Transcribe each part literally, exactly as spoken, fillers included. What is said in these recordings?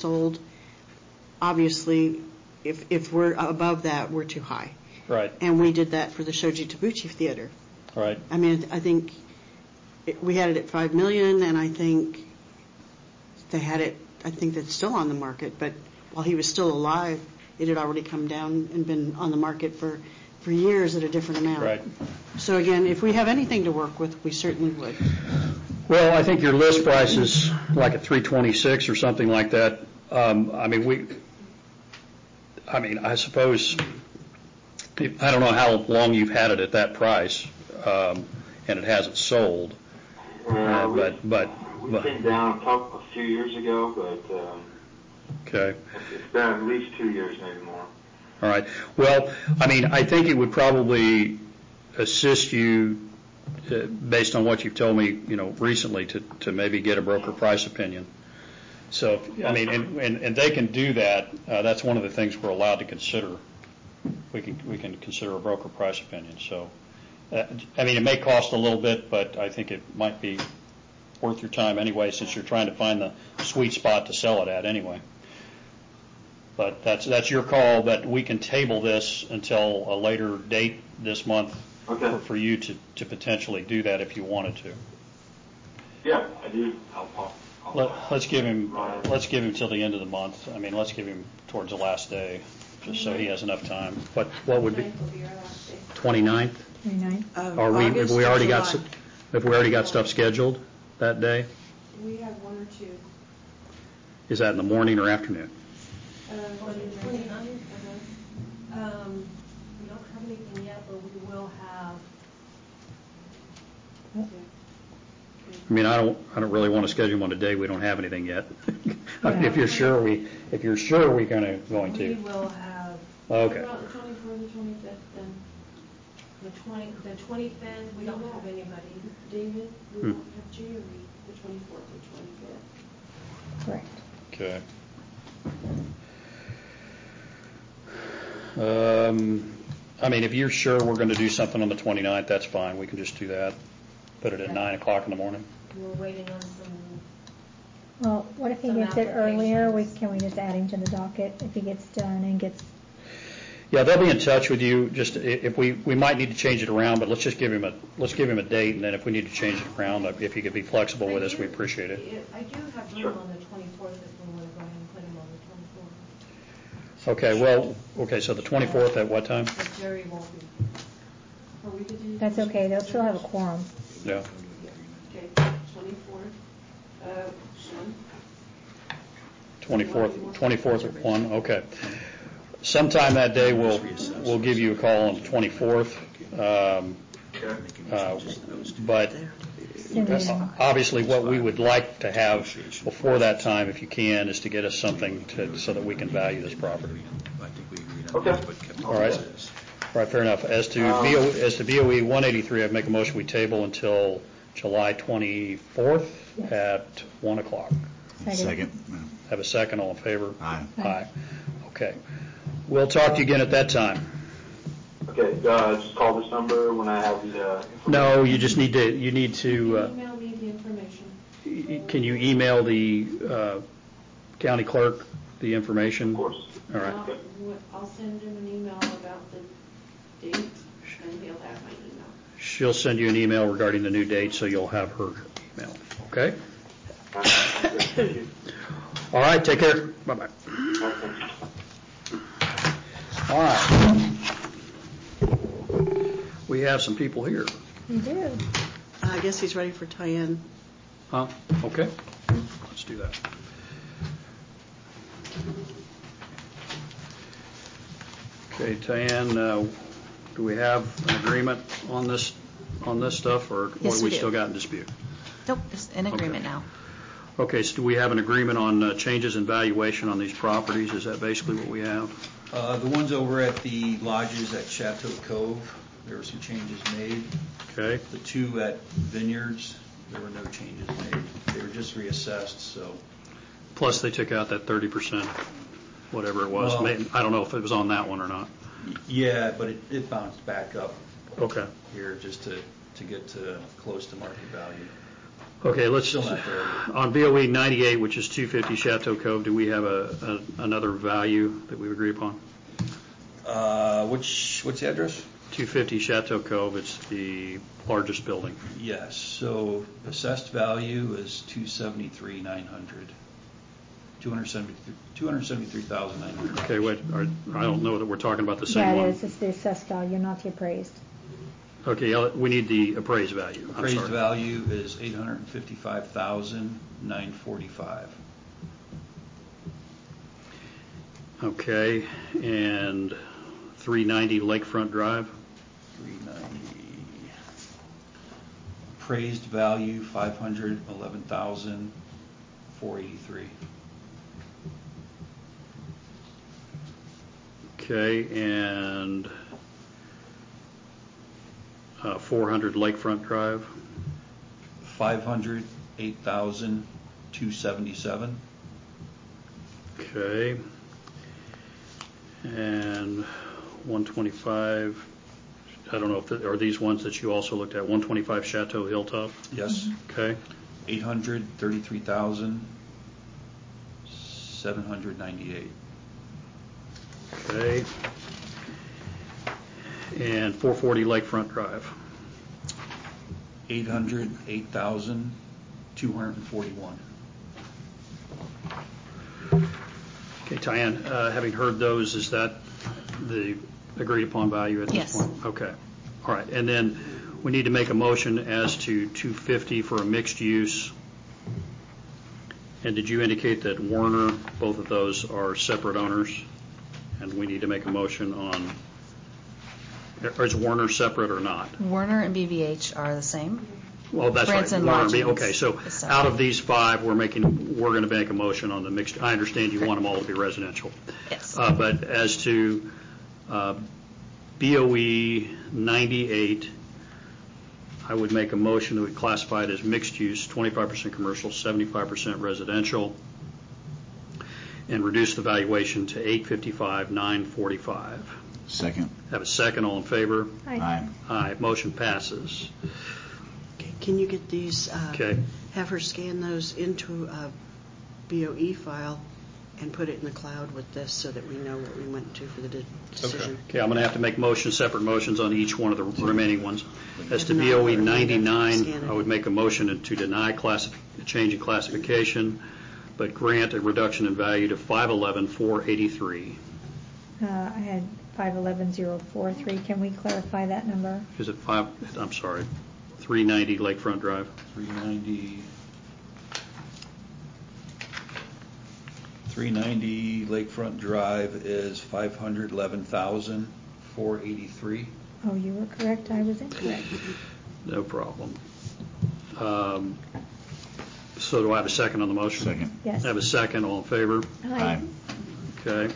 sold. Obviously, if if we're above that, we're too high. Right. And we did that for the Shoji Tabuchi Theater. Right. I mean, I think it, we had it at five million, and I think they had it. I think that's still on the market. But while he was still alive, it had already come down and been on the market for, for years at a different amount. Right. So again, if we have anything to work with, we certainly would. Well, I think your list price is like a three twenty-six or something like that. Um, I mean, we. I mean, I suppose. I don't know how long you've had it at that price, um, and it hasn't sold. Uh, Uh, we, but but, we but came down a, couple, a few years ago, but um, okay. It's been at least two years, maybe more. All right. Well, I mean, I think it would probably assist you, uh, based on what you've told me, you know, recently, to, to maybe get a broker price opinion. So, I mean, and, and, and they can do that. Uh, that's one of the things we're allowed to consider. We can we can consider a broker price opinion. So, uh, I mean, it may cost a little bit, but I think it might be worth your time anyway, since you're trying to find the sweet spot to sell it at anyway. But that's that's your call. But we can table this until a later date this month, okay. for, for you to, to potentially do that if you wanted to. Yeah, I do. I'll, I'll, I'll Let, let's give him let's give him till the end of the month. I mean, let's give him towards the last day, just so he has enough time. What what would be twenty-ninth? twenty-ninth. Uh, Are we? August Have we or already July? got some, have we already got stuff scheduled that day? We have one or two. Is that in the morning or afternoon? Uh, on the twenty-ninth, um, we don't have anything yet, but we will have. I mean, I don't I don't really want to schedule them on a day we don't have anything yet. Yeah. If you're sure we if you're sure we're gonna going to. We will have. Okay. About the twenty-fourth, the twenty-fifth, then the twenty, the twenty-fifth. We don't have anybody. David, we Hmm. won't have Jerry. The twenty-fourth and twenty-fifth. Correct. Okay. Um, I mean, if you're sure we're going to do something on the twenty-ninth, that's fine. We can just do that. Put it at Okay. nine o'clock in the morning. We're waiting on some. Well, what if he Some gets it earlier? We, applications. can we just add him to the docket if he gets done and gets, Yeah, they'll be in touch with you. Just i- if we we might need to change it around, but let's just give him a let's give him a date, and then if we need to change it around, if you could be flexible with us, we appreciate it. I do have room Sure. on the twenty-fourth if we want to go ahead and put him on the twenty-fourth. Okay. Well, okay. So the twenty-fourth at what time? But Jerry won't be. Are we to do? that's okay, they'll still have a quorum. Yeah. Okay, twenty-fourth, uh, one. twenty-fourth, twenty-fourth at one, okay. Sometime that day, we'll, we'll give you a call on the twenty-fourth. Um, uh, But obviously, what we would like to have before that time, if you can, is to get us something to, so that we can value this property. Okay. All right? All right, fair enough. As to Um, B O, as to B O E one eighty-three, I'd make a motion we table until July twenty-fourth at one o'clock. Second. Have a second, all in favor? Aye. Aye. Okay. We'll talk to you again at that time. Okay, uh, just call this number when I have the, uh, No, you just need to, you need to, uh, Email me the information. y- can you email the uh, county clerk the information? of course. All right. I'll, I'll send him an email about the date, and he'll have my email. She'll send you an email regarding the new date, so you'll have her email. Okay? Uh, Thank you. All right, take care. Bye-bye. Okay. All right. We have some people here. You do. I guess he's ready for tie-in. Huh? Okay. Let's do that. Okay, Tayann, uh, do we have an agreement on this, on this stuff, or what Yes, do we we do. still got in dispute? Nope, it's in agreement now. Okay, so do we have an agreement on uh, changes in valuation on these properties? Is that basically what we have? Uh, The ones over at the lodges at Chateau Cove, there were some changes made. Okay, The two at Vineyards, there were no changes made. They were just reassessed, so. plus they took out that thirty percent, whatever it was. Well- May- I don't know if it was on that one or not. Yeah, but it it bounced back up Okay. here just to, to get to close to market value. Okay, let's, Still not there yet. on B O E ninety-eight, which is two fifty Chateau Cove, do we have a, a, another value that we agree upon? Uh, which, what's the address? two fifty Chateau Cove, it's the largest building. Yes, so assessed value is two seventy-three nine hundred. two hundred seventy-three, two hundred seventy-three thousand nine hundred. Okay, wait, are- I don't know that we're talking about the same Yeah, one. it is, it's the assessed value, not the appraised. Okay, yeah, we need the appraised value. I'm Appraised sorry. value is eight hundred fifty-five thousand nine hundred forty-five. Okay, and three ninety Lakefront Drive, three ninety. Appraised value five hundred eleven thousand four hundred eighty-three. okay, and uh, four hundred Lakefront Drive, five hundred eight thousand two hundred seventy-seven. okay, and one twenty-five, I don't know if, the- are these ones that you also looked at, one twenty-five Chateau Hilltop? Yes. Okay, eight hundred thirty-three thousand seven hundred ninety-eight. okay, and four forty Lakefront Drive, eight hundred eight thousand two hundred forty-one. okay, Tyann, uh, having heard those, is that the agreed upon value at this Yes. point? Okay, all right, and then we need to make a motion as to two fifty for a mixed use. And did you indicate that Warner, both of those are separate owners? And we need to make a motion on, or is Warner separate or not? Warner and B V H are the same. Well, that's right. Branson Warner, B- Lodgings okay, so is separate. out of these five, we're making, we're going to make a motion on the mixed, I understand you want them all to be residential. Yes. Uh, But as to uh, B O E ninety-eight, I would make a motion that we classify it as mixed use, twenty-five percent commercial, seventy-five percent residential, and reduce the valuation to eight fifty-five nine forty-five. Second. Have a second, all in favor? Aye. Aye, motion passes. Okay, can you get these, uh, Okay. have her scan those into a B O E file and put it in the cloud with this so that we know what we went to for the de- decision? Okay, I'm going to have to make motions, separate motions on each one of the remaining ones. As to If not, B O E we're gonna have to ninety-nine, scan it. I would make a motion to deny classif- change in classification, but grant a reduction in value to five eleven four eighty-three. Uh, I had five eleven zero four three, can we clarify that number? Is it five, I'm sorry, three ninety Lakefront Drive? three ninety. three ninety Lakefront Drive is five hundred eleven thousand four hundred eighty-three. Oh, you were correct, I was incorrect. No problem. Um, So do I have a second on the motion? Second. Yes. I have a second, all in favor? Aye. Okay.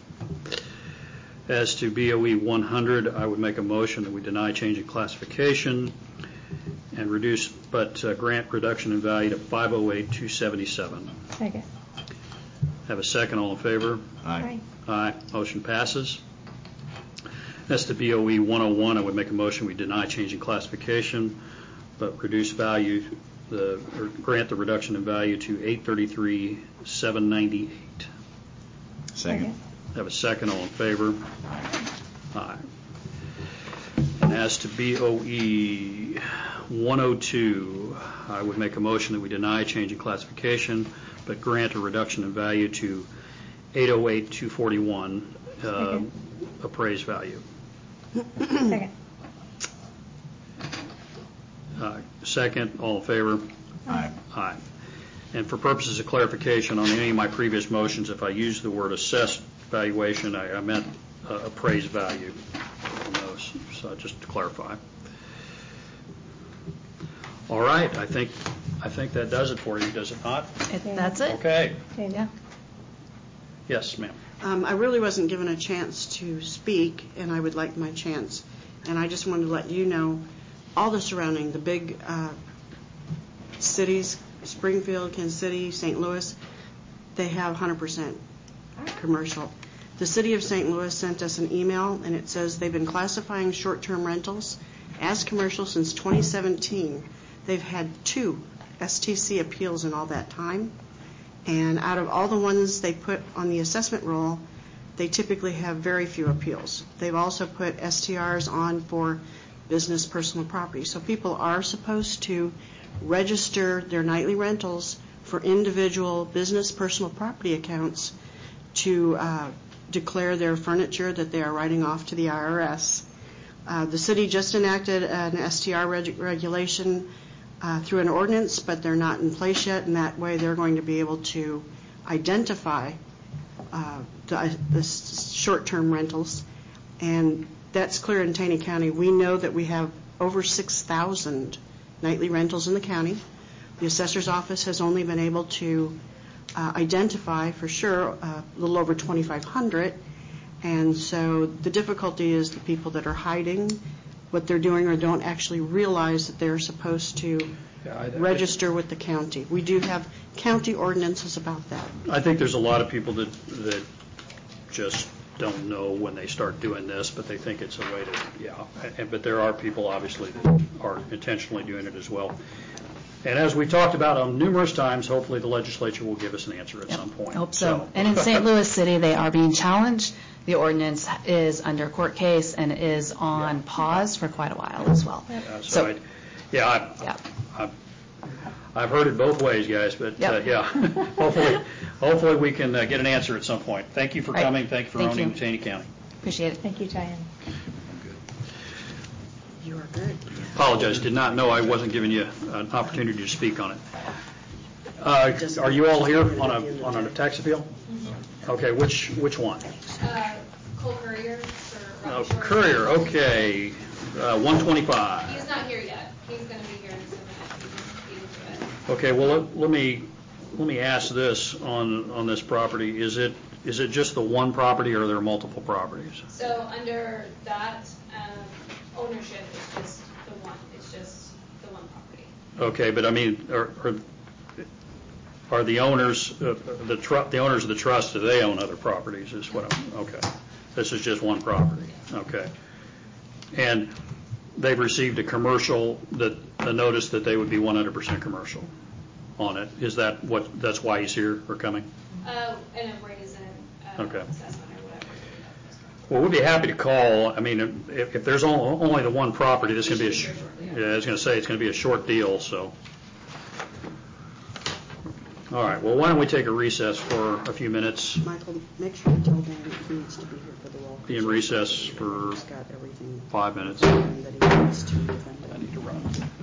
As to B O E one hundred, I would make a motion that we deny change in classification and reduce, but uh, grant reduction in value to five oh eight two seventy-seven. Second. Have a second, all in favor? Aye. Aye, motion passes. As to B O E one oh one, I would make a motion we deny change in classification, but reduce value, the, or grant the reduction in value to eight thirty-three seven ninety-eight. Second. Have a second, all in favor? Aye. And as to B O E one oh two, I would make a motion that we deny change in classification, but grant a reduction in value to eight oh eight two forty-one uh, Second. appraised value. Second. Uh, Second, all in favor? Aye. Aye. And for purposes of clarification, on any of my previous motions, if I used the word assessed valuation, I I meant uh, appraised value on those, so just to clarify. All right, I think, I think that does it for you, does it not? It- That's it. Okay. Okay, Yeah. Yes, ma'am. Um, I really wasn't given a chance to speak, and I would like my chance. And I just wanted to let you know, all the surrounding, the big uh, cities, Springfield, Kansas City, Saint Louis, they have one hundred percent commercial. The city of Saint Louis sent us an email, and it says they've been classifying short-term rentals as commercial since twenty seventeen. They've had two S T C appeals in all that time. And out of all the ones they put on the assessment roll, they typically have very few appeals. They've also put S T Rs on for business, personal property. So people are supposed to register their nightly rentals for individual business, personal property accounts to uh, declare their furniture that they are writing off to the I R S. Uh, the city just enacted an S T R reg- regulation uh, through an ordinance, but they're not in place yet, and that way they're going to be able to identify uh, the, uh, the short-term rentals, and that's clear in Taney County. We know that we have over six thousand nightly rentals in the county. The assessor's office has only been able to uh, identify for sure uh, a little over twenty-five hundred, and so the difficulty is the people that are hiding what they're doing or don't actually realize that they're supposed to Yeah, I- I- register with the county. We do have county ordinances about that. I think there's a lot of people that, that just don't know when they start doing this, but they think it's a way to, yeah. And, but there are people, obviously, that are intentionally doing it as well. And as we talked about on numerous times, hopefully the legislature will give us an answer at Yep, some point. Hope so. And in Saint Louis City, they are being challenged. The ordinance is under court case and is on Yeah. pause for quite a while as well. Uh, so, So- I, yeah, I, Yeah. I, I've heard it both ways, guys, but uh, Yep. yeah, hopefully, hopefully we can uh, get an answer at some point. Thank you for Right. coming. Thank you for Thank owning you. Taney County. Appreciate it. Thank you, Diane. You are good. Apologize, did not know I wasn't giving you an opportunity to speak on it. Uh, Are you all here on a, on a tax appeal? Okay, which, which one? Uh, Cole Courier for Oh, Rocky Shores. Courier, okay, uh, one twenty-five. He's not here yet. He's going to be here in just a minute. He's being to it. Okay, well, let- let me, let me ask this on, on this property. Is it, is it just the one property or are there multiple properties? So under that um, ownership, it's just the one. It's just the one property. Okay, but I mean, are, are, are the owners, uh, the tru, the owners of the trust, do they own other properties is what I'm, okay. This is just one property, okay. And they've received a commercial, that, a notice that they would be one hundred percent commercial on it. Is that what, that's why he's here or coming? Uh, and a raise in uh, Okay. assessment or whatever. Well, we'd be happy to call. I mean, if, if there's only, only the one property, this is going to be a, sh- yeah, I was going to say, it's going to be a short deal, so. All right, well, why don't we take a recess for a few minutes, Michael, make sure to tell Dan that he needs to be here for the roll. be in recess for He's got everything five minutes. that he needs to defend. I need to run.